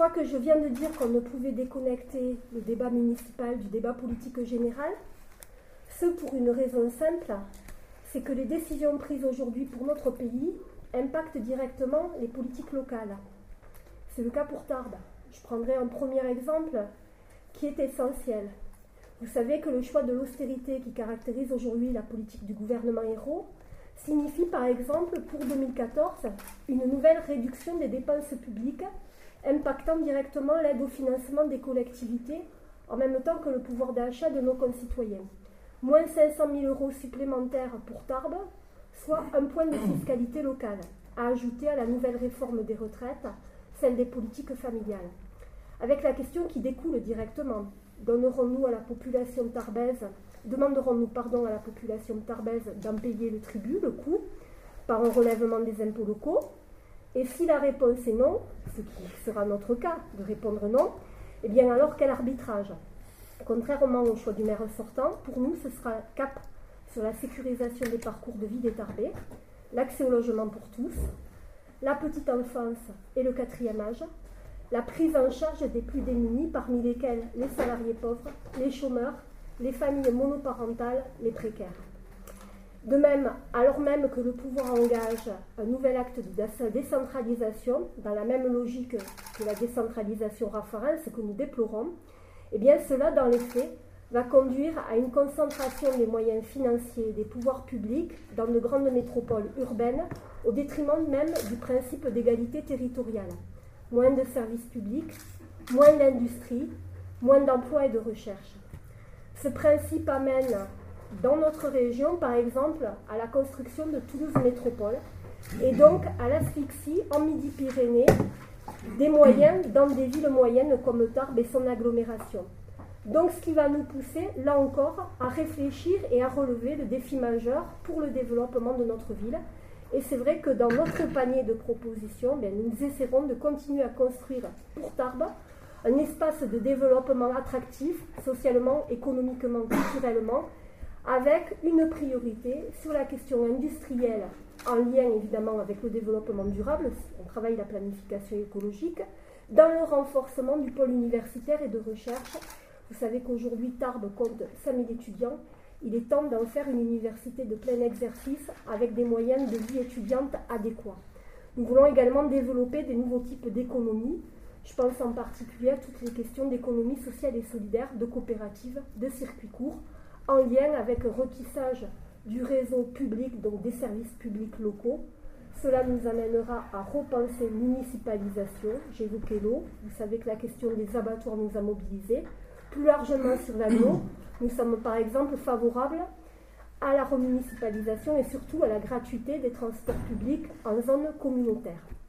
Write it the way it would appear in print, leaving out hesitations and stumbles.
crois que je viens de dire qu'on ne pouvait déconnecter le débat municipal du débat politique général. Ce pour une raison simple, c'est que les décisions prises aujourd'hui pour notre pays impactent directement les politiques locales. C'est le cas pour Tarbes. Je prendrai un premier exemple qui est essentiel. Vous savez que le choix de l'austérité qui caractérise aujourd'hui la politique du gouvernement Ayrault signifie par exemple pour 2014 une nouvelle réduction des dépenses publiques impactant directement l'aide au financement des collectivités en même temps que le pouvoir d'achat de nos concitoyens. Moins 500 000 euros supplémentaires pour Tarbes, soit un point de fiscalité locale, à ajouter à la nouvelle réforme des retraites, celle des politiques familiales. Avec la question qui découle directement, demanderons-nous à la population tarbaise d'en payer le tribut, le coût, par un relèvement des impôts locaux? Et si la réponse est non, ce qui sera notre cas de répondre non, eh bien alors quel arbitrage? Contrairement au choix du maire sortant, pour nous ce sera cap sur la sécurisation des parcours de vie des Tarbais, l'accès au logement pour tous, la petite enfance et le quatrième âge, la prise en charge des plus démunis, parmi lesquels les salariés pauvres, les chômeurs, les familles monoparentales, les précaires. De même, alors même que le pouvoir engage un nouvel acte de décentralisation, dans la même logique que la décentralisation Raffarin, ce que nous déplorons, eh bien cela, dans les faits, va conduire à une concentration des moyens financiers des pouvoirs publics dans de grandes métropoles urbaines, au détriment même du principe d'égalité territoriale. Moins de services publics, moins d'industrie, moins d'emplois et de recherche. Ce principe amène, dans notre région, par exemple, à la construction de Toulouse Métropole et donc à l'asphyxie en Midi-Pyrénées des moyens dans des villes moyennes comme Tarbes et son agglomération. Donc ce qui va nous pousser, là encore, à réfléchir et à relever le défi majeur pour le développement de notre ville. Et c'est vrai que dans notre panier de propositions, nous essaierons de continuer à construire pour Tarbes un espace de développement attractif, socialement, économiquement, culturellement, avec une priorité sur la question industrielle, en lien évidemment avec le développement durable, on travaille la planification écologique, dans le renforcement du pôle universitaire et de recherche. Vous savez qu'aujourd'hui Tarbes compte 5000 étudiants, il est temps d'en faire une université de plein exercice avec des moyens de vie étudiante adéquats. Nous voulons également développer des nouveaux types d'économies. Je pense en particulier à toutes les questions d'économie sociale et solidaire, de coopératives, de circuits courts, en lien avec un retissage du réseau public, donc des services publics locaux. Cela nous amènera à repenser municipalisation. J'évoquais l'eau, vous savez que la question des abattoirs nous a mobilisés. Plus largement sur l'aglo, nous sommes par exemple favorables à la remunicipalisation et surtout à la gratuité des transports publics en zone communautaire.